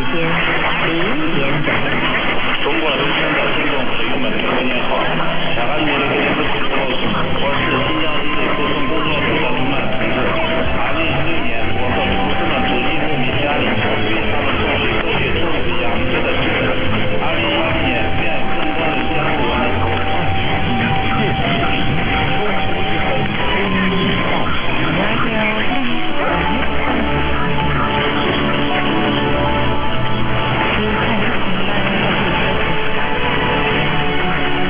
间0点整。 中国的宣教听众朋友们，大家好，下面的